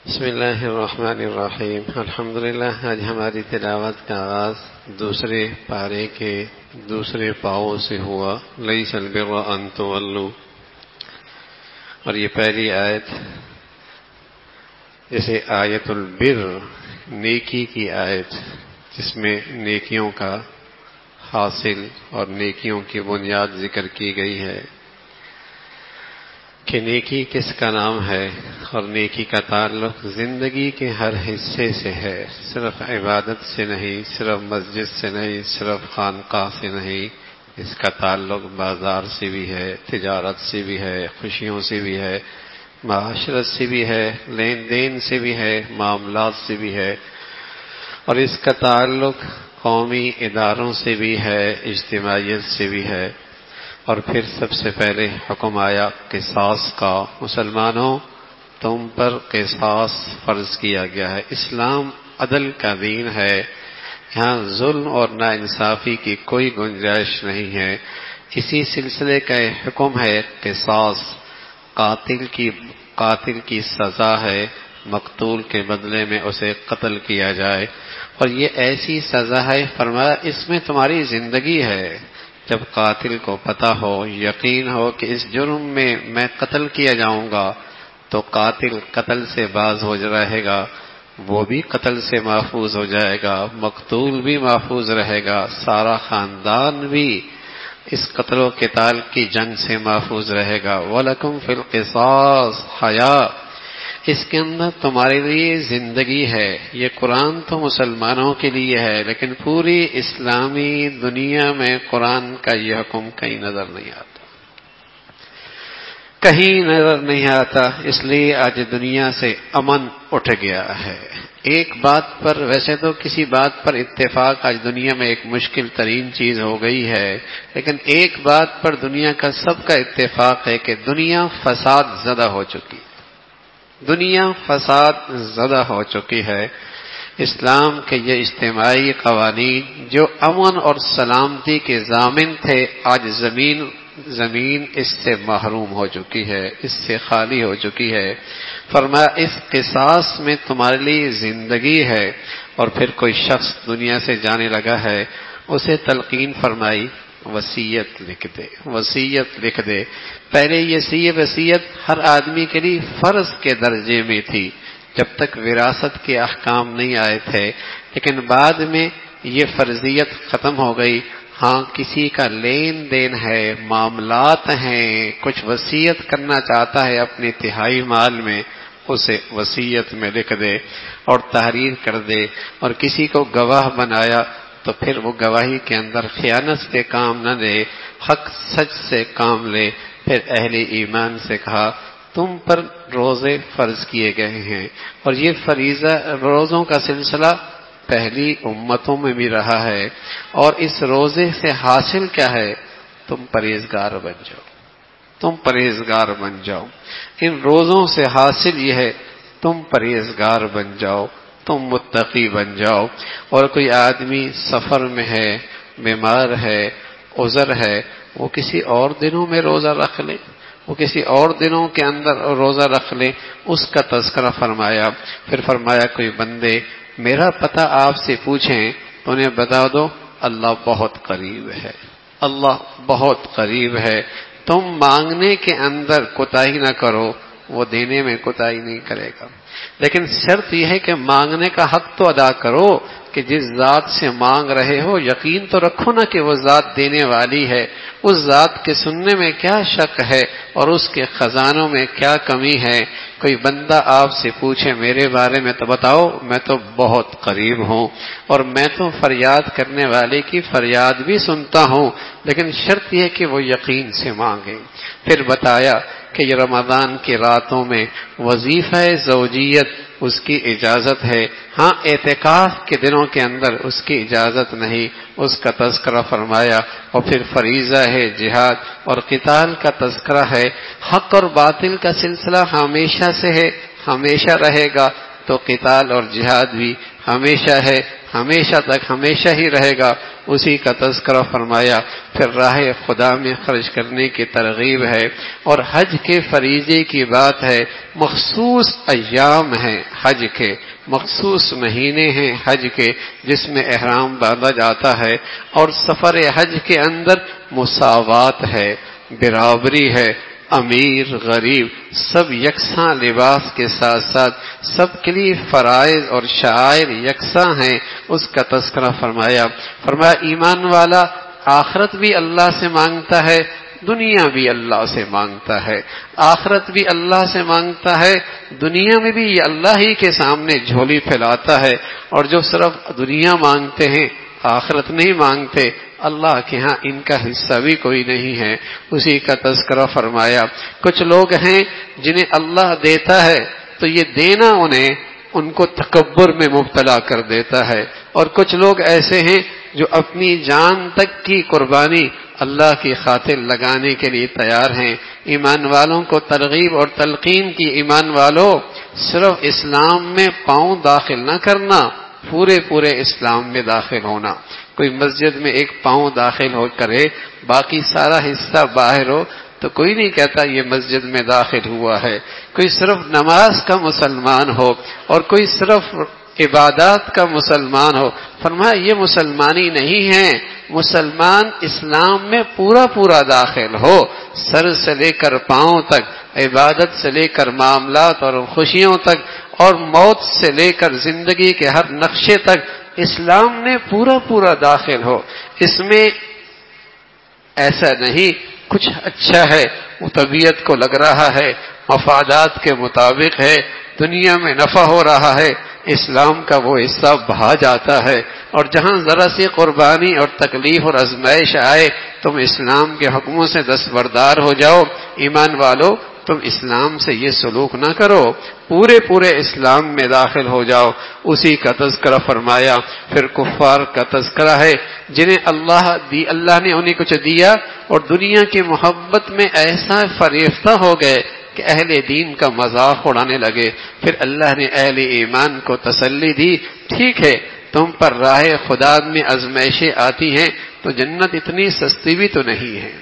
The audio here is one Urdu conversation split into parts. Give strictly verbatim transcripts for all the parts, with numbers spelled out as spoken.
بسم اللہ الرحمن الرحیم الحمدللہ۔ آج ہماری تلاوت کا آغاز دوسرے پارے کے دوسرے پاؤں سے ہوا، لیس البر ان تولوا، اور یہ پہلی آیت جیسے آیت البر، نیکی کی آیت، جس میں نیکیوں کا حاصل اور نیکیوں کی بنیاد ذکر کی گئی ہے کہ نیکی کس کا نام ہے، اور نیکی کا تعلق زندگی کے ہر حصے سے ہے، صرف عبادت سے نہیں، صرف مسجد سے نہیں، صرف خانقاہ سے نہیں، اس کا تعلق بازار سے بھی ہے، تجارت سے بھی ہے، خوشیوں سے بھی ہے، معاشرت سے بھی ہے، لین دین سے بھی ہے، معاملات سے بھی ہے، اور اس کا تعلق قومی اداروں سے بھی ہے، اجتماعیت سے بھی ہے۔ اور پھر سب سے پہلے حکم آیا قصاص کا، مسلمانوں تم پر قصاص فرض کیا گیا ہے۔ اسلام عدل کا دین ہے، یہاں ظلم اور ناانصافی کی کوئی گنجائش نہیں ہے۔ اسی سلسلے کا حکم ہے قصاص، قاتل کی قاتل کی سزا ہے، مقتول کے بدلے میں اسے قتل کیا جائے، اور یہ ایسی سزا ہے، فرمایا اس میں تمہاری زندگی ہے۔ جب قاتل کو پتہ ہو، یقین ہو کہ اس جرم میں میں قتل کیا جاؤں گا، تو قاتل قتل سے باز ہو رہے گا، وہ بھی قتل سے محفوظ ہو جائے گا، مقتول بھی محفوظ رہے گا، سارا خاندان بھی اس قتل و قتال کی جنگ سے محفوظ رہے گا۔ وَلَكُمْ فِي الْقِصَاصِ حَیَاةٌ، اس کے اندر تمہارے لیے زندگی ہے۔ یہ قرآن تو مسلمانوں کے لیے ہے، لیکن پوری اسلامی دنیا میں قرآن کا یہ حکم کہیں نظر نہیں آتا، کہیں نظر نہیں آتا۔ اس لیے آج دنیا سے امن اٹھ گیا ہے۔ ایک بات پر، ویسے تو کسی بات پر اتفاق آج دنیا میں ایک مشکل ترین چیز ہو گئی ہے، لیکن ایک بات پر دنیا کا سب کا اتفاق ہے کہ دنیا فساد زدہ ہو چکی ہے، دنیا فساد زدہ ہو چکی ہے۔ اسلام کے یہ اجتماعی قوانین جو امن اور سلامتی کے ضامن تھے، آج زمین زمین اس سے محروم ہو چکی ہے، اس سے خالی ہو چکی ہے۔ فرمایا اس قصاص میں تمہارے لیے زندگی ہے۔ اور پھر کوئی شخص دنیا سے جانے لگا ہے، اسے تلقین فرمائی وصیت لکھ دے، وصیت لکھ دے۔ پہلے یہ وصیت ہر آدمی کے لیے فرض کے درجے میں تھی، جب تک وراثت کے احکام نہیں آئے تھے، لیکن بعد میں یہ فرضیت ختم ہو گئی۔ ہاں کسی کا لین دین ہے، معاملات ہیں، کچھ وصیت کرنا چاہتا ہے اپنے تہائی مال میں، اسے وصیت میں لکھ دے اور تحریر کر دے۔ اور کسی کو گواہ بنایا تو پھر وہ گواہی کے اندر خیانت سے کام نہ لے، حق سچ سے کام لے۔ پھر اہل ایمان سے کہا تم پر روزے فرض کیے گئے ہیں، اور یہ فریضہ روزوں کا سلسلہ پہلی امتوں میں بھی رہا ہے، اور اس روزے سے حاصل کیا ہے؟ تم پرہیزگار بن جاؤ، تم پرہیزگار بن جاؤ۔ ان روزوں سے حاصل یہ ہے تم پرہیزگار بن جاؤ، تم متقی بن جاؤ۔ اور کوئی آدمی سفر میں ہے، بیمار ہے، عذر ہے، وہ کسی اور دنوں میں روزہ رکھ لے، وہ کسی اور دنوں کے اندر روزہ رکھ لے، اس کا تذکرہ فرمایا۔ پھر فرمایا کوئی بندے میرا پتہ آپ سے پوچھیں تو انہیں بتا دو اللہ بہت قریب ہے، اللہ بہت قریب ہے۔ تم مانگنے کے اندر کوتاہی نہ کرو، وہ دینے میں کوتاہی نہیں کرے گا، لیکن شرط یہ ہے کہ مانگنے کا حق تو ادا کرو، کہ جس ذات سے مانگ رہے ہو یقین تو رکھو نا کہ وہ ذات دینے والی ہے۔ اس ذات کے سننے میں کیا شک ہے، اور اس کے خزانوں میں کیا کمی ہے؟ کوئی بندہ آپ سے پوچھے میرے بارے میں تو بتاؤ میں تو بہت قریب ہوں، اور میں تو فریاد کرنے والے کی فریاد بھی سنتا ہوں، لیکن شرط یہ کہ وہ یقین سے مانگے۔ پھر بتایا کہ یہ رمضان کی راتوں میں وظیفہ زوجیت اس کی اجازت ہے، ہاں اعتکاف کے دنوں کے اندر اس کی اجازت نہیں، اس کا تذکرہ فرمایا۔ اور پھر فریضہ ہے جہاد اور قتال کا تذکرہ ہے۔ حق اور باطل کا سلسلہ ہمیشہ سے ہے، ہمیشہ رہے گا، تو قتال اور جہاد بھی ہمیشہ ہے، ہمیشہ تک ہمیشہ ہی رہے گا، اسی کا تذکرہ فرمایا۔ پھر راہ خدا میں خرچ کرنے کی ترغیب ہے، اور حج کے فریضے کی بات ہے۔ مخصوص ایام ہیں حج کے، مخصوص مہینے ہیں حج کے جس میں احرام باندھا جاتا ہے، اور سفر حج کے اندر مساوات ہے، برابری ہے، امیر غریب سب یکساں لباس کے ساتھ ساتھ سب کے لیے فرائض اور شعائر یکساں ہیں، اس کا تذکرہ فرمایا۔ فرمایا ایمان والا آخرت بھی اللہ سے مانگتا ہے، دنیا بھی اللہ سے مانگتا ہے، آخرت بھی اللہ سے مانگتا ہے، دنیا میں بھی یہ اللہ ہی کے سامنے جھولی پھیلاتا ہے۔ اور جو صرف دنیا مانگتے ہیں آخرت نہیں مانگتے، اللہ کے ہاں ان کا حصہ بھی کوئی نہیں ہے، اسی کا تذکرہ فرمایا۔ کچھ لوگ ہیں جنہیں اللہ دیتا ہے تو یہ دینا انہیں ان کو تکبر میں مبتلا کر دیتا ہے، اور کچھ لوگ ایسے ہیں جو اپنی جان تک کی قربانی اللہ کی خاطر لگانے کے لیے تیار ہیں۔ ایمان والوں کو ترغیب اور تلقین کی، ایمان والوں صرف اسلام میں پاؤں داخل نہ کرنا، پورے پورے اسلام میں داخل ہونا۔ کوئی مسجد میں ایک پاؤں داخل ہو کرے، باقی سارا حصہ باہر ہو تو کوئی نہیں کہتا یہ مسجد میں داخل ہوا ہے۔ کوئی صرف نماز کا مسلمان ہو اور کوئی صرف عبادات کا مسلمان ہو، فرمایا یہ مسلمانی نہیں ہے۔ مسلمان اسلام میں پورا پورا داخل ہو، سر سے لے کر پاؤں تک، عبادت سے لے کر معاملات اور خوشیوں تک، اور موت سے لے کر زندگی کے ہر نقشے تک اسلام نے پورا پورا داخل ہو۔ اس میں ایسا نہیں کچھ اچھا ہے، وہ طبیعت کو لگ رہا ہے، مفادات کے مطابق ہے، دنیا میں نفع ہو رہا ہے، اسلام کا وہ حصہ بہا جاتا ہے۔ اور جہاں ذرا سی قربانی اور تکلیف اور آزمائش آئے تم اسلام کے حکموں سے دستبردار ہو جاؤ۔ ایمان والو تم اسلام سے یہ سلوک نہ کرو، پورے پورے اسلام میں داخل ہو جاؤ، اسی کا تذکرہ فرمایا۔ پھر کفار کا تذکرہ ہے جنہیں اللہ دی اللہ نے انہیں کچھ دیا اور دنیا کی محبت میں ایسا فریفتہ ہو گئے کہ اہل دین کا مذاق اڑانے لگے۔ پھر اللہ نے اہل ایمان کو تسلی دی، ٹھیک ہے تم پر راہ خدا میں آزمائشیں آتی ہیں تو جنت اتنی سستی بھی تو نہیں ہے،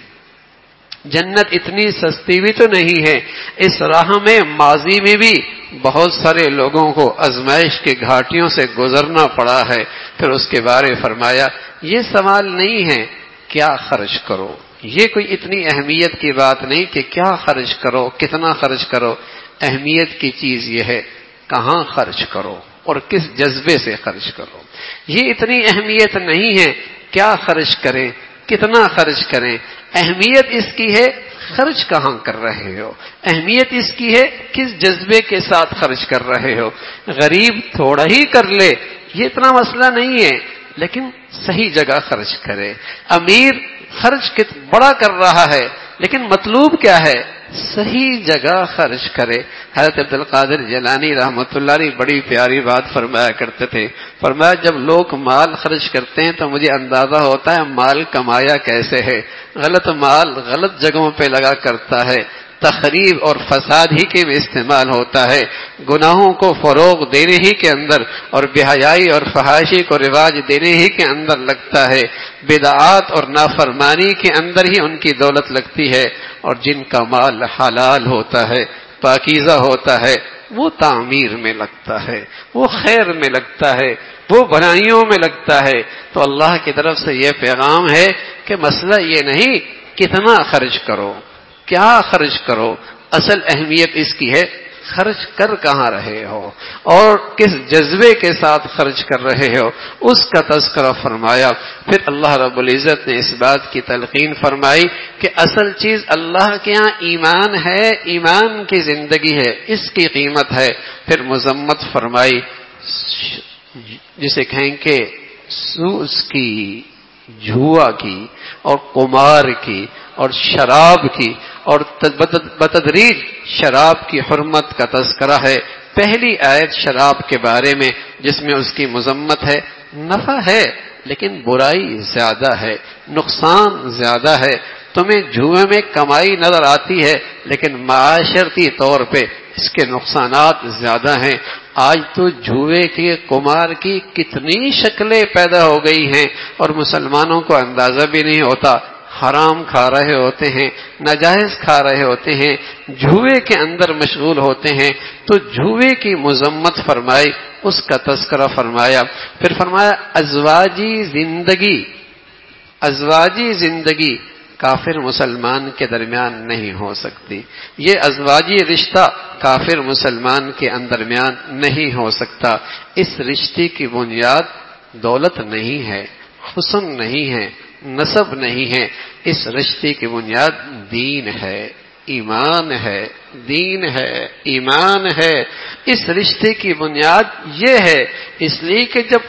جنت اتنی سستی بھی تو نہیں ہے۔ اس راہ میں ماضی میں بھی بہت سارے لوگوں کو آزمائش کے گھاٹیوں سے گزرنا پڑا ہے۔ پھر اس کے بارے فرمایا یہ سوال نہیں ہے کیا خرچ کرو، یہ کوئی اتنی اہمیت کی بات نہیں کہ کیا خرچ کرو، کتنا خرچ کرو۔ اہمیت کی چیز یہ ہے کہاں خرچ کرو اور کس جذبے سے خرچ کرو۔ یہ اتنی اہمیت نہیں ہے کیا خرچ کریں، کتنا خرچ کریں، اہمیت اس کی ہے خرچ کہاں کر رہے ہو، اہمیت اس کی ہے کس جذبے کے ساتھ خرچ کر رہے ہو۔ غریب تھوڑا ہی کر لے یہ اتنا مسئلہ نہیں ہے، لیکن صحیح جگہ خرچ کرے۔ امیر خرچ بڑا کر رہا ہے لیکن مطلوب کیا ہے، صحیح جگہ خرچ کرے۔ حضرت عبدالقادر جیلانی رحمۃ اللہ علیہ بڑی پیاری بات فرمایا کرتے تھے، فرمایا جب لوگ مال خرچ کرتے ہیں تو مجھے اندازہ ہوتا ہے مال کمایا کیسے ہے۔ غلط مال غلط جگہوں پہ لگا کرتا ہے، تخریب اور فساد ہی کے میں استعمال ہوتا ہے، گناہوں کو فروغ دینے ہی کے اندر اور بے حیائی اور فحاشی کو رواج دینے ہی کے اندر لگتا ہے، بدعات اور نافرمانی کے اندر ہی ان کی دولت لگتی ہے۔ اور جن کا مال حلال ہوتا ہے، پاکیزہ ہوتا ہے، وہ تعمیر میں لگتا ہے، وہ خیر میں لگتا ہے، وہ بھلائیوں میں لگتا ہے۔ تو اللہ کی طرف سے یہ پیغام ہے کہ مسئلہ یہ نہیں کتنا خرچ کرو، کیا خرچ کرو، اصل اہمیت اس کی ہے خرچ کر کہاں رہے ہو اور کس جذبے کے ساتھ خرچ کر رہے ہو، اس کا تذکرہ فرمایا۔ پھر اللہ رب العزت نے اس بات کی تلقین فرمائی کہ اصل چیز اللہ کے ہاں ایمان ہے، ایمان کی زندگی ہے، اس کی قیمت ہے۔ پھر مذمت فرمائی جسے کہیں کہ سوز کی، جوا کی اور قمار کی اور شراب کی، اور بتدریج شراب کی حرمت کا تذکرہ ہے۔ پہلی آیت شراب کے بارے میں جس میں اس کی مذمت ہے، نفع ہے لیکن برائی زیادہ ہے، نقصان زیادہ ہے۔ تمہیں جوئے میں کمائی نظر آتی ہے لیکن معاشرتی طور پہ اس کے نقصانات زیادہ ہیں۔ آج تو جوئے کے قمار کی کتنی شکلیں پیدا ہو گئی ہیں اور مسلمانوں کو اندازہ بھی نہیں ہوتا، حرام کھا رہے ہوتے ہیں، ناجائز کھا رہے ہوتے ہیں، جوئے کے اندر مشغول ہوتے ہیں۔ تو جوئے کی مذمت فرمائی، اس کا تذکرہ فرمایا، پھر فرمایا ازواجی زندگی، ازواجی زندگی کافر مسلمان کے درمیان نہیں ہو سکتی، یہ ازواجی رشتہ کافر مسلمان کے درمیان نہیں ہو سکتا۔ اس رشتے کی بنیاد دولت نہیں ہے، حسن نہیں ہے، نسب نہیں ہے، اس رشتے کی بنیاد دین ہے، ایمان ہے، دین ہے، ایمان ہے۔ اس رشتے کی بنیاد یہ ہے، اس لیے کہ جب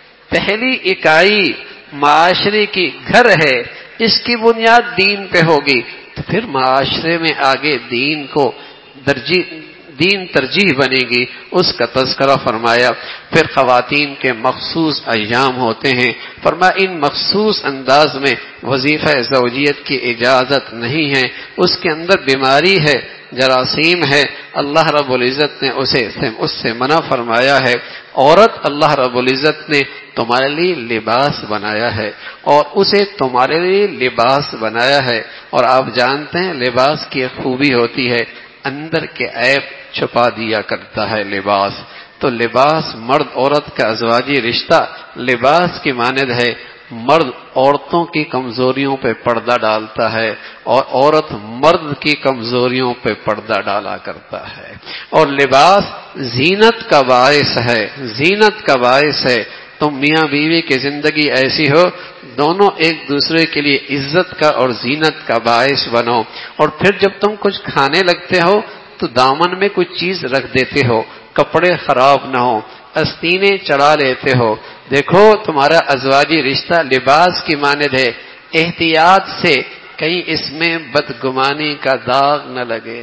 پہلی اکائی معاشرے کی گھر ہے، اس کی بنیاد دین پہ ہوگی تو پھر معاشرے میں آگے دین کو درجی دین ترجیح بنے گی، اس کا تذکرہ فرمایا۔ پھر خواتین کے مخصوص ایام ہوتے ہیں، فرمایا ان مخصوص انداز میں وظیفہ زوجیت کی اجازت نہیں ہے، اس کے اندر بیماری ہے، جراثیم ہے، اللہ رب العزت نے اسے اس سے منع فرمایا ہے۔ عورت اللہ رب العزت نے تمہارے لیے لباس بنایا ہے اور اسے تمہارے لیے لباس بنایا ہے، اور آپ جانتے ہیں لباس کی خوبی ہوتی ہے اندر کے عیب چھپا دیا کرتا ہے لباس۔ تو لباس مرد عورت کا ازواجی رشتہ لباس کی مانند ہے، مرد عورتوں کی کمزوریوں پہ پردہ ڈالتا ہے اور عورت مرد کی کمزوریوں پہ پردہ ڈالا کرتا ہے، اور لباس زینت کا باعث ہے، زینت کا باعث ہے۔ تم میاں بیوی کی زندگی ایسی ہو دونوں ایک دوسرے کے لیے عزت کا اور زینت کا باعث بنو، اور پھر جب تم کچھ کھانے لگتے ہو تو دامن میں کچھ چیز رکھ دیتے ہو، کپڑے خراب نہ ہو، استینے چڑھا لیتے ہو۔ دیکھو تمہارا ازواجی رشتہ لباس کی مانند ہے، احتیاط سے کہیں اس میں بدگمانی کا داغ نہ لگے،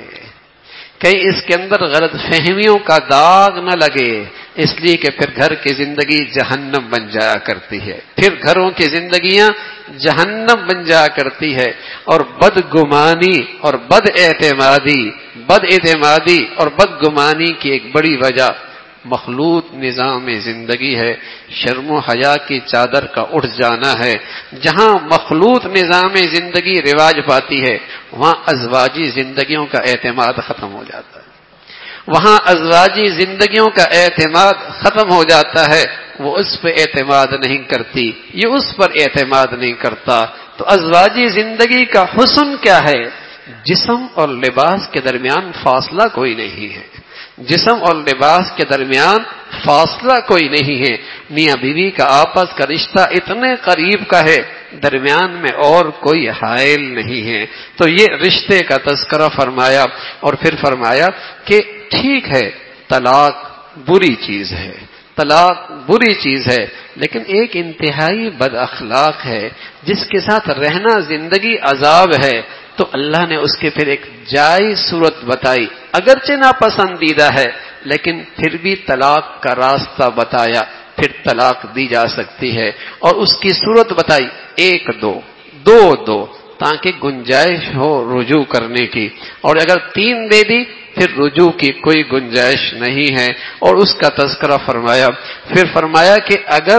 کہیں اس کے اندر غلط فہمیوں کا داغ نہ لگے، اس لیے کہ پھر گھر کی زندگی جہنم بن جایا کرتی ہے، پھر گھروں کی زندگیاں جہنم بن جایا کرتی ہے۔ اور بدگمانی اور بد اعتمادی بد اعتمادی اور بدگمانی کی ایک بڑی وجہ مخلوط نظام زندگی ہے، شرم و حیا کی چادر کا اٹھ جانا ہے۔ جہاں مخلوط نظام زندگی رواج پاتی ہے وہاں ازواجی زندگیوں کا اعتماد ختم ہو جاتا ہے، وہاں ازواجی زندگیوں کا اعتماد ختم ہو جاتا ہے، وہ اس پہ اعتماد نہیں کرتی، یہ اس پر اعتماد نہیں کرتا۔ تو ازواجی زندگی کا حسن کیا ہے؟ جسم اور لباس کے درمیان فاصلہ کوئی نہیں ہے، جسم اور لباس کے درمیان فاصلہ کوئی نہیں ہے، میاں بیوی کا آپس کا رشتہ اتنے قریب کا ہے، درمیان میں اور کوئی حائل نہیں ہے۔ تو یہ رشتے کا تذکرہ فرمایا، اور پھر فرمایا کہ ٹھیک ہے طلاق بری چیز ہے، طلاق بری چیز ہے، لیکن ایک انتہائی بد اخلاق ہے جس کے ساتھ رہنا زندگی عذاب ہے، تو اللہ نے اس کے پھر ایک جائز صورت بتائی، اگرچہ ناپسندیدہ ہے لیکن پھر بھی طلاق کا راستہ بتایا، پھر طلاق دی جا سکتی ہے، اور اس کی صورت بتائی ایک دو دو دو تاکہ گنجائش ہو رجوع کرنے کی، اور اگر تین دے دی پھر رجوع کی کوئی گنجائش نہیں ہے، اور اس کا تذکرہ فرمایا۔ پھر فرمایا کہ اگر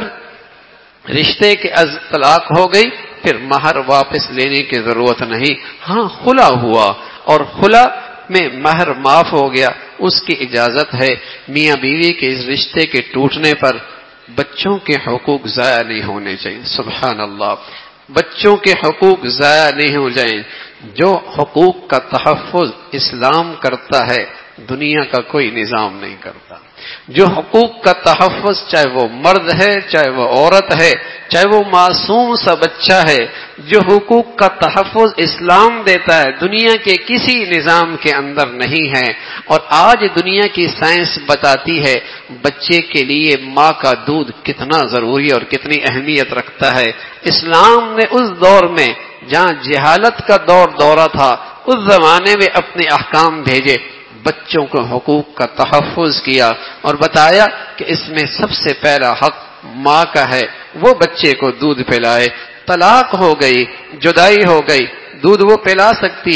رشتے کے از طلاق ہو گئی پھر مہر واپس لینے کی ضرورت نہیں، ہاں خلا ہوا اور خلا میں مہر معاف ہو گیا، اس کی اجازت ہے۔ میاں بیوی کے اس رشتے کے ٹوٹنے پر بچوں کے حقوق ضائع نہیں ہونے چاہیے، سبحان اللہ، بچوں کے حقوق ضائع نہیں ہو جائیں۔ جو حقوق کا تحفظ اسلام کرتا ہے دنیا کا کوئی نظام نہیں کرتا، جو حقوق کا تحفظ چاہے وہ مرد ہے چاہے وہ عورت ہے چاہے وہ معصوم سا بچہ ہے، جو حقوق کا تحفظ اسلام دیتا ہے دنیا کے کسی نظام کے اندر نہیں ہے۔ اور آج دنیا کی سائنس بتاتی ہے بچے کے لیے ماں کا دودھ کتنا ضروری اور کتنی اہمیت رکھتا ہے۔ اسلام نے اس دور میں جہاں جہالت کا دور دورہ تھا اس زمانے میں اپنے احکام بھیجے، بچوں کو حقوق کا تحفظ کیا اور بتایا کہ اس میں سب سے پہلا حق ماں کا ہے، وہ بچے کو دودھ پلائے۔ طلاق ہو گئی، جدائی ہو گئی، دودھ وہ پلا سکتی ہے،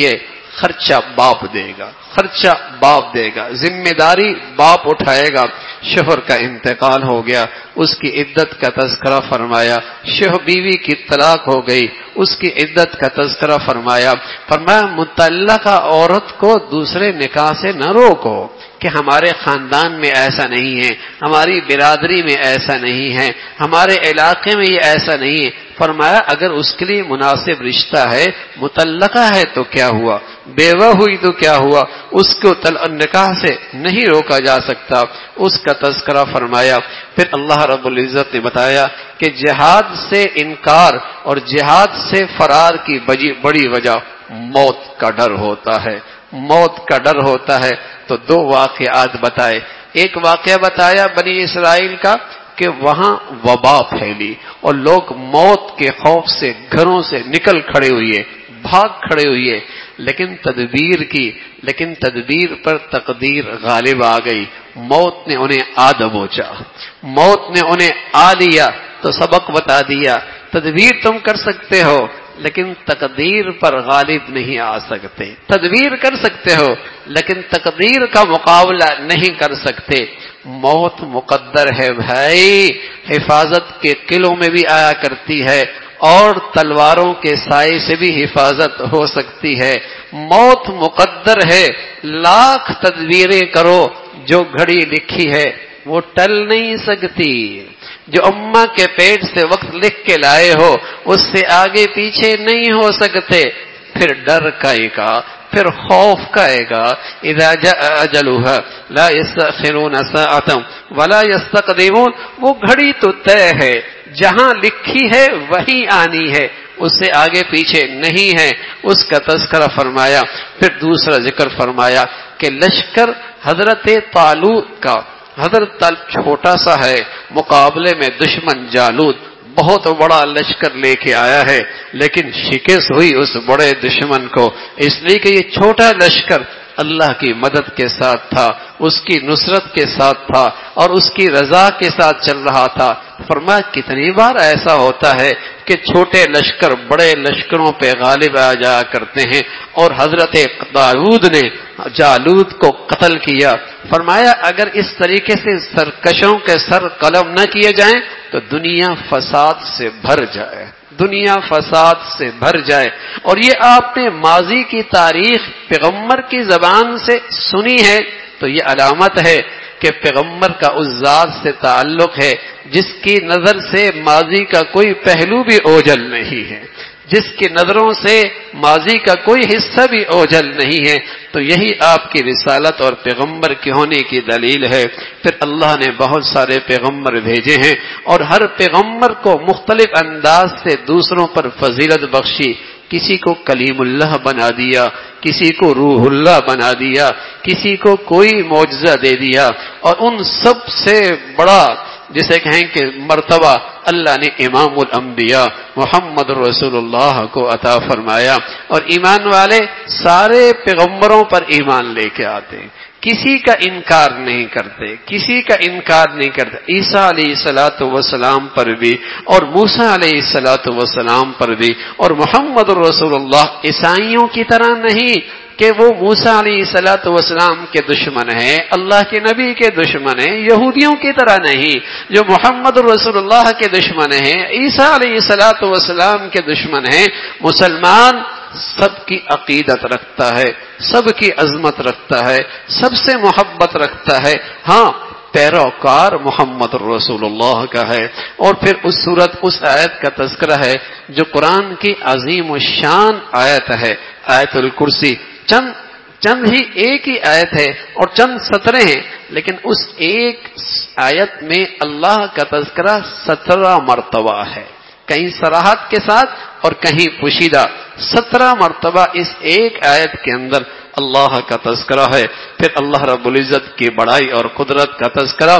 خرچہ باپ دے گا، خرچہ باپ دے گا، ذمہ داری باپ اٹھائے گا۔ شوہر کا انتقال ہو گیا، اس کی عدت کا تذکرہ فرمایا۔ شوہر بیوی کی طلاق ہو گئی، اس کی عدت کا تذکرہ فرمایا۔ فرمایا متعلقہ عورت کو دوسرے نکاح سے نہ روکو کہ ہمارے خاندان میں ایسا نہیں ہے، ہماری برادری میں ایسا نہیں ہے، ہمارے علاقے میں یہ ایسا نہیں ہے۔ فرمایا اگر اس کے لیے مناسب رشتہ ہے، متعلقہ ہے تو کیا ہوا، بیوہ ہوئی تو کیا ہوا، اس کو نکاح سے نہیں روکا جا سکتا، اس کا تذکرہ فرمایا۔ پھر اللہ رب العزت نے بتایا کہ جہاد سے انکار اور جہاد سے فرار کی بڑی وجہ موت کا ڈر ہوتا ہے، موت کا ڈر ہوتا ہے۔ تو دو واقعات بتائے، ایک واقعہ بتایا بنی اسرائیل کا کہ وہاں وبا پھیلی اور لوگ موت کے خوف سے گھروں سے نکل کھڑے ہوئے، بھاگ کھڑے ہوئے، لیکن تدبیر کی، لیکن تدبیر پر تقدیر غالب آ گئی، موت نے انہیں آ دبوچا، موت نے انہیں آ لیا تو سبق بتا دیا، تدبیر تم کر سکتے ہو لیکن تقدیر پر غالب نہیں آ سکتے، تدبیر کر سکتے ہو لیکن تقدیر کا مقابلہ نہیں کر سکتے۔ موت مقدر ہے بھائی، حفاظت کے قلعوں میں بھی آیا کرتی ہے اور تلواروں کے سائے سے بھی حفاظت ہو سکتی ہے۔ موت مقدر ہے، لاکھ تدبیریں کرو، جو گھڑی لکھی ہے وہ ٹل نہیں سکتی۔ جو اماں کے پیٹ سے وقت لکھ کے لائے ہو اس سے آگے پیچھے نہیں ہو سکتے۔ پھر ڈر کائے گا، پھر خوف کائے گا۔ اذا جاء اجلها لا يستأخرون ساعة ولا يستقدمون، وہ گھڑی تو طے ہے، جہاں لکھی ہے وہی آنی ہے، اس سے آگے پیچھے نہیں ہے، اس کا تذکرہ فرمایا۔ پھر دوسرا ذکر فرمایا کہ لشکر حضرت طالوت کا، حضرت چھوٹا سا ہے، مقابلے میں دشمن جالوت بہت بڑا لشکر لے کے آیا ہے، لیکن شکست ہوئی اس بڑے دشمن کو، اس لیے کہ یہ چھوٹا لشکر اللہ کی مدد کے ساتھ تھا، اس کی نصرت کے ساتھ تھا اور اس کی رضا کے ساتھ چل رہا تھا۔ فرمایا کتنی بار ایسا ہوتا ہے کہ چھوٹے لشکر بڑے لشکروں پہ غالب آ جایا کرتے ہیں، اور حضرت داؤد نے جالوت کو قتل کیا۔ فرمایا اگر اس طریقے سے سرکشوں کے سر قلم نہ کیے جائیں تو دنیا فساد سے بھر جائے، دنیا فساد سے بھر جائے۔ اور یہ آپ نے ماضی کی تاریخ پیغمبر کی زبان سے سنی ہے تو یہ علامت ہے کہ پیغمبر کا اس ذات سے تعلق ہے جس کی نظر سے ماضی کا کوئی پہلو بھی اوجھل نہیں ہے، جس کی نظروں سے ماضی کا کوئی حصہ بھی اوجھل نہیں ہے۔ تو یہی آپ کی رسالت اور پیغمبر کے ہونے کی دلیل ہے۔ پھر اللہ نے بہت سارے پیغمبر بھیجے ہیں اور ہر پیغمبر کو مختلف انداز سے دوسروں پر فضیلت بخشی، کسی کو کلیم اللہ بنا دیا، کسی کو روح اللہ بنا دیا، کسی کو کوئی معجزہ دے دیا، اور ان سب سے بڑا جسے کہیں کہ مرتبہ اللہ نے امام الانبیاء محمد رسول اللہ کو عطا فرمایا۔ اور ایمان والے سارے پیغمبروں پر ایمان لے کے آتے ہیں، کسی کا انکار نہیں کرتے، کسی کا انکار نہیں کرتے۔ عیسیٰ علیہ الصلوۃ والسلام پر بھی اور موسیٰ علیہ الصلوۃ والسلام پر بھی، اور محمد رسول اللہ عیسائیوں کی طرح نہیں کہ وہ موسیٰ علیہ الصلوۃ والسلام کے دشمن ہیں، اللہ کے نبی کے دشمن ہیں، یہودیوں کی طرح نہیں جو محمد رسول اللہ کے دشمن ہیں، عیسیٰ علیہ الصلوۃ والسلام کے دشمن ہیں۔ مسلمان سب کی عقیدت رکھتا ہے، سب کی عظمت رکھتا ہے، سب سے محبت رکھتا ہے، ہاں پیروکار محمد رسول اللہ کا ہے۔ اور پھر اس صورت اس آیت کا تذکرہ ہے جو قرآن کی عظیم الشان آیت ہے، آیت الکرسی۔ چند چند ہی ایک ہی آیت ہے اور چند سطریں ہیں، لیکن اس ایک آیت میں اللہ کا تذکرہ سترہ مرتبہ ہے، کہیں صراحت کے ساتھ اور کہیں پوشیدہ، سترہ مرتبہ اس ایک آیت کے اندر اللہ کا تذکرہ ہے۔ پھر اللہ رب العزت کی بڑائی اور قدرت کا تذکرہ،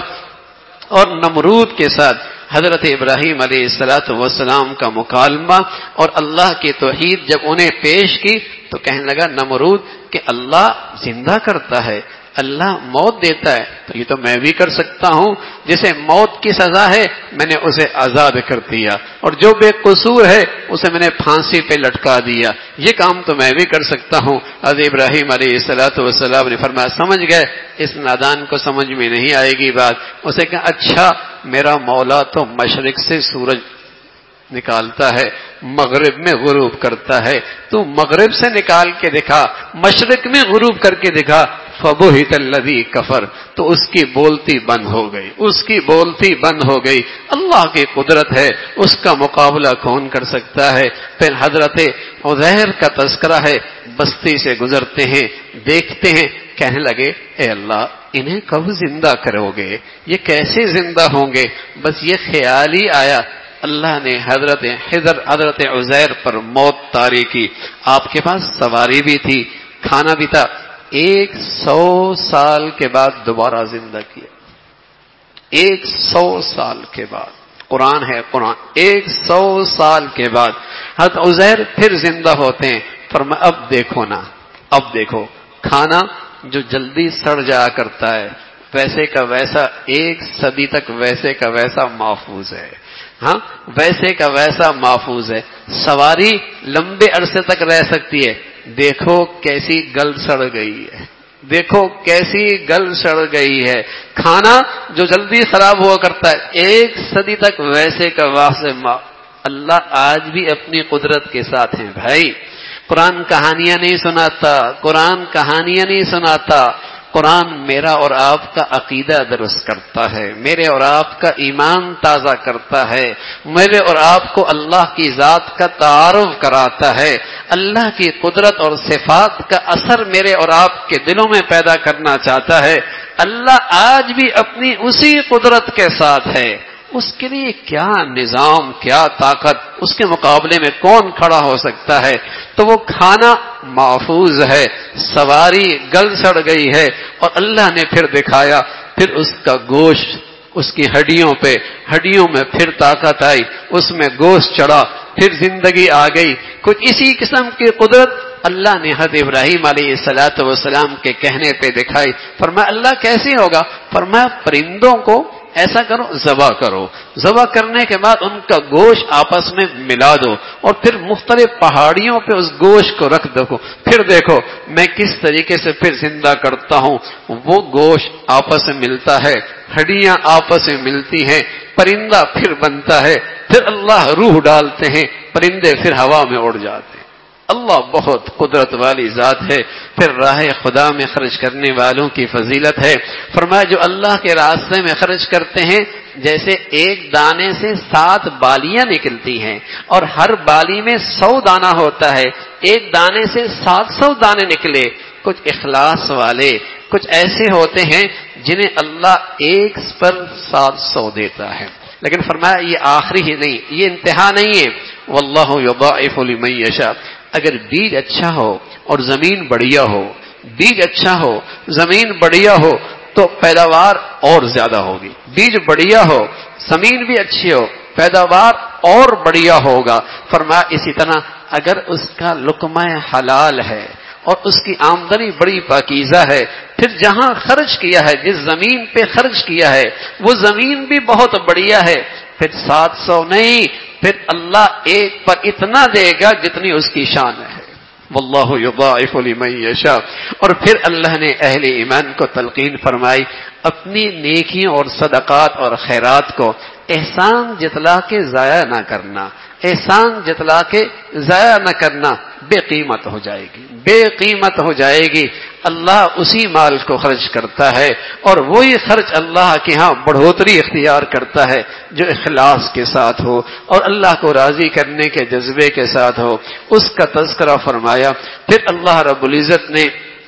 اور نمرود کے ساتھ حضرت ابراہیم علیہ الصلوۃ والسلام کا مکالمہ، اور اللہ کی توحید جب انہیں پیش کی تو کہنے لگا نمرود کہ اللہ زندہ کرتا ہے، اللہ موت دیتا ہے تو یہ تو میں بھی کر سکتا ہوں، جسے موت کی سزا ہے میں نے اسے آزاد کر دیا، اور جو بے قصور ہے اسے میں نے پھانسی پہ لٹکا دیا، یہ کام تو میں بھی کر سکتا ہوں۔ حضرت ابراہیم علیہ الصلوۃ والسلام نے فرمایا سمجھ گئے، اس نادان کو سمجھ میں نہیں آئے گی بات۔ اسے کہا اچھا میرا مولا تو مشرق سے سورج نکالتا ہے، مغرب میں غروب کرتا ہے، تو مغرب سے نکال کے دکھا، مشرق میں غروب کر کے دکھا۔ فبہت الذی کفر، تو اس کی بولتی بند ہو گئی، اس کی بولتی بند ہو گئی۔ اللہ کی قدرت ہے، اس کا مقابلہ کون کر سکتا ہے؟ پھر حضرت عزیر کا تذکرہ ہے، بستی سے گزرتے ہیں، دیکھتے ہیں، کہنے لگے اے اللہ انہیں کب زندہ کرو گے، یہ کیسے زندہ ہوں گے؟ بس یہ خیال ہی آیا، اللہ نے حضرت حضر حضرت عزیر پر موت طاری کی۔ آپ کے پاس سواری بھی تھی، کھانا بھی تھا، ایک سو سال کے بعد دوبارہ زندہ کیا، ایک سو سال کے بعد، قرآن ہے قرآن، ایک سو سال کے بعد حضرت عزیر پھر زندہ ہوتے ہیں۔ فرمایا اب دیکھو نا، اب دیکھو کھانا جو جلدی سڑ جایا کرتا ہے ویسے کا ویسا ایک صدی تک ویسے کا ویسا محفوظ ہے، ہاں ویسے کا ویسا محفوظ ہے، سواری لمبے عرصے تک رہ سکتی ہے، دیکھو کیسی گل سڑ گئی ہے، دیکھو کیسی گل سڑ گئی ہے، کھانا جو جلدی خراب ہوا کرتا ہے ایک صدی تک ویسے کا ویسے۔ اللہ آج بھی اپنی قدرت کے ساتھ ہیں بھائی، قرآن کہانیاں نہیں سناتا، قرآن کہانیاں نہیں سناتا، قرآن میرا اور آپ کا عقیدہ درست کرتا ہے، میرے اور آپ کا ایمان تازہ کرتا ہے، میرے اور آپ کو اللہ کی ذات کا تعارف کراتا ہے، اللہ کی قدرت اور صفات کا اثر میرے اور آپ کے دلوں میں پیدا کرنا چاہتا ہے۔ اللہ آج بھی اپنی اسی قدرت کے ساتھ ہے، اس کے لیے کیا نظام، کیا طاقت، اس کے مقابلے میں کون کھڑا ہو سکتا ہے؟ تو وہ کھانا محفوظ ہے، سواری گل سڑ گئی ہے، اور اللہ نے پھر دکھایا، پھر اس کا گوشت اس کی ہڈیوں پہ، ہڈیوں میں پھر طاقت آئی، اس میں گوشت چڑھا، پھر زندگی آ گئی۔ کچھ اسی قسم کی قدرت اللہ نے حضرت ابراہیم علیہ الصلوۃ والسلام کے کہنے پہ دکھائی۔ فرمایا اللہ کیسے ہوگا؟ فرمایا پرندوں کو ایسا کرو، ذبح کرو، ذبح کرنے کے بعد ان کا گوشت آپس میں ملا دو، اور پھر مختلف پہاڑیوں پہ اس گوشت کو رکھ دو، پھر دیکھو میں کس طریقے سے پھر زندہ کرتا ہوں۔ وہ گوشت آپس میں ملتا ہے، ہڈیاں آپس میں ملتی ہیں، پرندہ پھر بنتا ہے، پھر اللہ روح ڈالتے ہیں، پرندے پھر ہوا میں اڑ جاتے ہیں۔ اللہ بہت قدرت والی ذات ہے۔ پھر راہ خدا میں خرچ کرنے والوں کی فضیلت ہے۔ فرمایا جو اللہ کے راستے میں خرچ کرتے ہیں جیسے ایک دانے سے سات بالیاں نکلتی ہیں اور ہر بالی میں سو دانہ ہوتا ہے، ایک دانے سے سات سو دانے نکلے۔ کچھ اخلاص والے کچھ ایسے ہوتے ہیں جنہیں اللہ ایک پر سات سو دیتا ہے، لیکن فرمایا یہ آخری ہی نہیں، یہ انتہا نہیں ہے۔ واللہ یضاعف لمن یشاء، اگر بیج اچھا ہو اور زمین بڑھیا ہو، بیج اچھا ہو زمین بڑھیا ہو تو پیداوار اور زیادہ ہوگی، بیج بڑھیا ہو زمین بھی اچھی ہو پیداوار اور بڑھیا ہوگا۔ فرمایا اسی طرح اگر اس کا لقمہ حلال ہے اور اس کی آمدنی بڑی پاکیزہ ہے، پھر جہاں خرچ کیا ہے، جس زمین پہ خرچ کیا ہے وہ زمین بھی بہت بڑھیا ہے، پھر سات سو نہیں، پھر اللہ ایک پر اتنا دے گا جتنی اس کی شان ہے۔ واللہ یضاعف لمن یشاء۔ اور پھر اللہ نے اہل ایمان کو تلقین فرمائی اپنی نیکیوں اور صدقات اور خیرات کو احسان جتلا کے ضائع نہ کرنا، احسان جتلا کے ضائع نہ کرنا، بے قیمت ہو جائے گی، بے قیمت ہو جائے گی۔ اللہ اسی مال کو خرچ کرتا ہے اور وہی خرچ اللہ کے ہاں بڑھوتری اختیار کرتا ہے جو اخلاص کے ساتھ ہو اور اللہ کو راضی کرنے کے جذبے کے ساتھ ہو، اس کا تذکرہ فرمایا۔ پھر اللہ رب العزت نے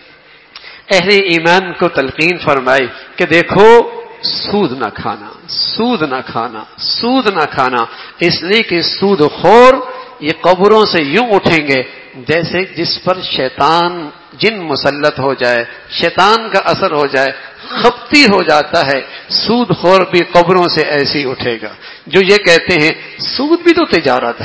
اہل ایمان کو تلقین فرمائی کہ دیکھو سود نہ کھانا، سود نہ کھانا، سود نہ کھانا، اس لیے کہ سود خور یہ قبروں سے یوں اٹھیں گے جیسے جس پر شیطان جن مسلط ہو جائے، شیطان کا اثر ہو جائے، خپتی ہو جاتا ہے، سود خور بھی قبروں سے ایسی اٹھے گا۔ جو یہ کہتے ہیں سود بھی تو تجارت ہے،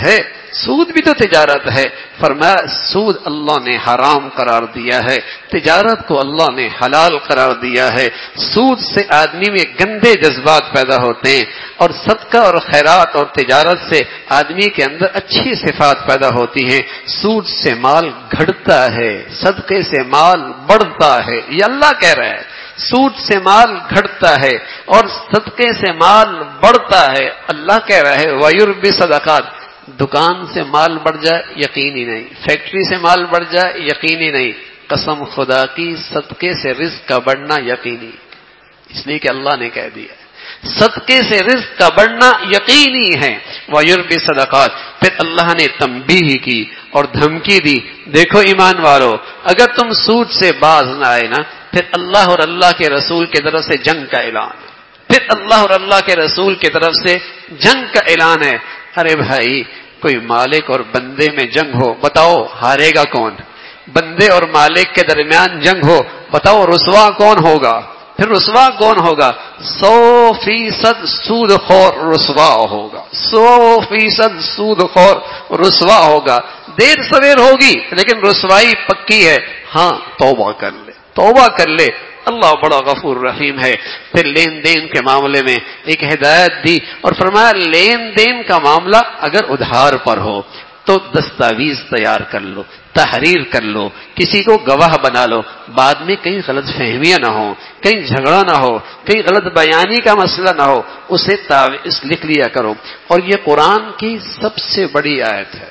سود بھی تو تجارت ہے. فرمایا سود اللہ نے حرام قرار دیا ہے, تجارت کو اللہ نے حلال قرار دیا ہے. سود سے آدمی میں گندے جذبات پیدا ہوتے ہیں, اور صدقہ اور خیرات اور تجارت سے آدمی کے اندر اچھی صفات پیدا ہوتی ہیں. سود سے مال گھٹتا ہے, صدقے سے مال بڑھتا ہے. یہ اللہ کہہ رہا ہے. سود سے مال گھٹتا ہے اور صدقے سے مال بڑھتا ہے. اللہ کہہ رہا ہے وَيُرْبِي صدقات. دکان سے مال بڑھ جائے یقینی نہیں, فیکٹری سے مال بڑھ جائے یقینی نہیں, قسم خدا کی صدقے سے رزق کا بڑھنا یقینی, اس لیے کہ اللہ نے کہہ دیا صدقے سے رزق کا بڑھنا یقینی ہے. وَيُرْبِي صدقات. پھر اللہ نے تنبیہ کی اور دھمکی دی, دیکھو ایمان والو, اگر تم سود سے باز نہ آئے نا, پھر اللہ اور اللہ کے رسول کی طرف سے جنگ کا اعلان ہے. پھر اللہ اور اللہ کے رسول کی طرف سے جنگ کا اعلان ہے. ارے بھائی, کوئی مالک اور بندے میں جنگ ہو, بتاؤ ہارے گا کون؟ بندے اور مالک کے درمیان جنگ ہو, بتاؤ رسوا کون ہوگا؟ پھر رسوا کون ہوگا؟ سو فیصد سود خور رسوا ہوگا. سو فیصد سود خور رسوا ہوگا. دیر سویر ہوگی لیکن رسوائی پکی ہے. ہاں توبہ کر لے, توبہ کر لے, اللہ بڑا غفور رحیم ہے. پھر لین دین کے معاملے میں ایک ہدایت دی اور فرمایا لین دین کا معاملہ اگر ادھار پر ہو تو دستاویز تیار کر لو, تحریر کر لو, کسی کو گواہ بنا لو, بعد میں کہیں غلط فہمیاں نہ ہو, کہیں جھگڑا نہ ہو, کہیں غلط بیانی کا مسئلہ نہ ہو, اسے تعویذ لکھ لیا کرو. اور یہ قرآن کی سب سے بڑی آیت ہے.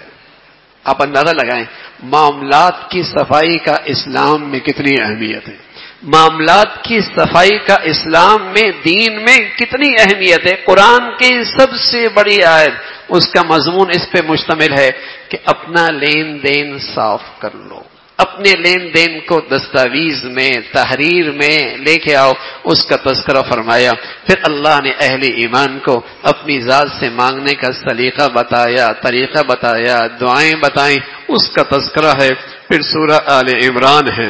آپ اندازہ لگائیں معاملات کی صفائی کا اسلام میں کتنی اہمیت ہے, معاملات کی صفائی کا اسلام میں, دین میں کتنی اہمیت ہے. قرآن کی سب سے بڑی آیت, اس کا مضمون اس پہ مشتمل ہے کہ اپنا لین دین صاف کر لو, اپنے لین دین کو دستاویز میں, تحریر میں لے کے آؤ. اس کا تذکرہ فرمایا. پھر اللہ نے اہل ایمان کو اپنی ذات سے مانگنے کا سلیقہ بتایا, طریقہ بتایا, دعائیں بتائیں, اس کا تذکرہ ہے. پھر سورہ آل عمران ہے,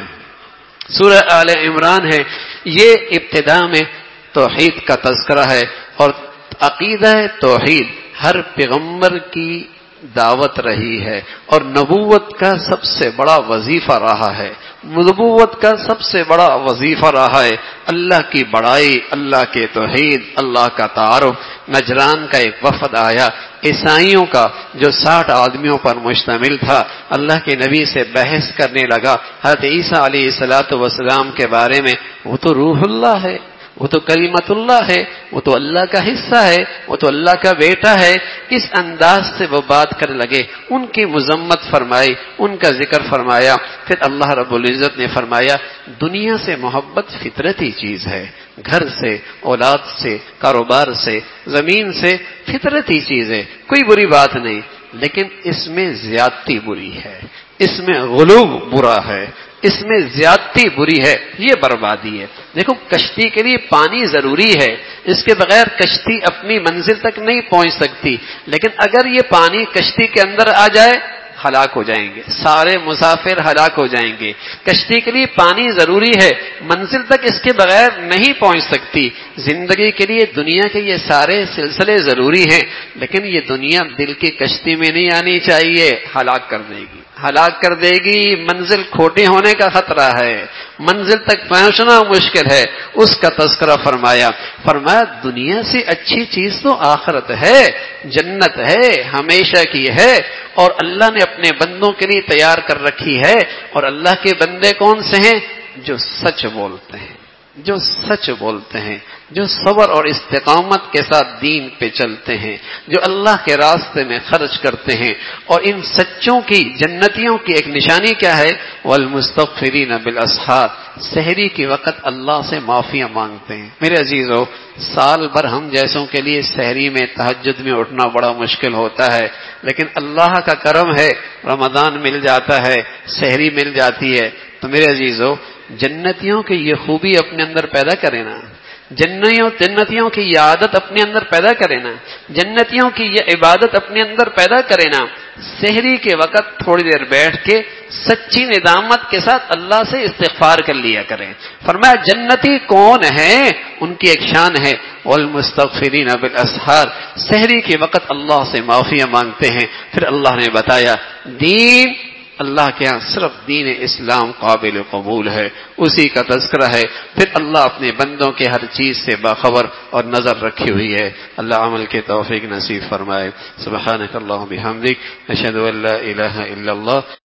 سورہ آل عمران ہے. یہ ابتدا میں توحید کا تذکرہ ہے, اور عقیدہ توحید ہر پیغمبر کی دعوت رہی ہے, اور نبوت کا سب سے بڑا وظیفہ رہا ہے. نبوت کا سب سے بڑا وظیفہ رہا ہے اللہ کی بڑائی, اللہ کے توحید, اللہ کا تعارف. نجران کا ایک وفد آیا, عیسائیوں کا, جو ساٹھ آدمیوں پر مشتمل تھا. اللہ کے نبی سے بحث کرنے لگا حضرت عیسیٰ علیہ الصلوۃ والسلام کے بارے میں. وہ تو روح اللہ ہے, وہ تو کلمت اللہ ہے, وہ تو اللہ کا حصہ ہے, وہ تو اللہ کا بیٹا ہے. اس انداز سے وہ بات کرنے لگے, ان کی مذمت فرمائی, ان کا ذکر فرمایا. پھر اللہ رب العزت نے فرمایا دنیا سے محبت فطرتی چیز ہے, گھر سے, اولاد سے, کاروبار سے, زمین سے, فطرتی چیز ہے, کوئی بری بات نہیں. لیکن اس میں زیادتی بری ہے, اس میں غلو برا ہے, اس میں زیادتی بری ہے, یہ بربادی ہے. دیکھو کشتی کے لیے پانی ضروری ہے, اس کے بغیر کشتی اپنی منزل تک نہیں پہنچ سکتی. لیکن اگر یہ پانی کشتی کے اندر آ جائے ہلاک ہو جائیں گے, سارے مسافر ہلاک ہو جائیں گے. کشتی کے لیے پانی ضروری ہے, منزل تک اس کے بغیر نہیں پہنچ سکتی. زندگی کے لیے دنیا کے یہ سارے سلسلے ضروری ہیں, لیکن یہ دنیا دل کی کشتی میں نہیں آنی چاہیے, ہلاک کر دے گی, ہلاک کر دے گی. منزل کھوٹی ہونے کا خطرہ ہے, منزل تک پہنچنا مشکل ہے. اس کا تذکرہ فرمایا. فرمایا دنیا سے اچھی چیز تو آخرت ہے, جنت ہے, ہمیشہ کی ہے, اور اللہ نے اپنے بندوں کے لیے تیار کر رکھی ہے. اور اللہ کے بندے کون سے ہیں؟ جو سچ بولتے ہیں, جو سچ بولتے ہیں, جو صبر اور استقامت کے ساتھ دین پہ چلتے ہیں, جو اللہ کے راستے میں خرچ کرتے ہیں. اور ان سچوں کی, جنتیوں کی ایک نشانی کیا ہے؟ والمستغفرین بالاسحار, سحری کے وقت اللہ سے معافیاں مانگتے ہیں. میرے عزیزو, سال بھر ہم جیسوں کے لیے سحری میں, تہجد میں اٹھنا بڑا مشکل ہوتا ہے, لیکن اللہ کا کرم ہے, رمضان مل جاتا ہے, سحری مل جاتی ہے. تو میرے عزیزو, جنتیوں کی یہ خوبی اپنے اندر پیدا کریں نا, جنتیوں جنتیوں کی یہ عادت اپنے اندر پیدا کرے نا، جنتیوں کی یہ عبادت اپنے اندر پیدا کرے نا، سحری کے وقت تھوڑی دیر بیٹھ کے سچی ندامت کے ساتھ اللہ سے استغفار کر لیا کریں۔ فرمایا جنتی کون ہے؟ ان کی ایک شان ہے والمستغفرین بالاسحار، سحری کے وقت اللہ سے معافیاں مانگتے ہیں۔ پھر اللہ نے بتایا دین اللہ کے ہاں صرف دین اسلام قابل قبول ہے، اسی کا تذکرہ ہے۔ پھر اللہ اپنے بندوں کے ہر چیز سے باخبر اور نظر رکھی ہوئی ہے۔ اللہ عمل کے توفیق نصیب فرمائے۔ سبحانک اللہم بحمدک، اشہد ان لا الہ الا اللہ۔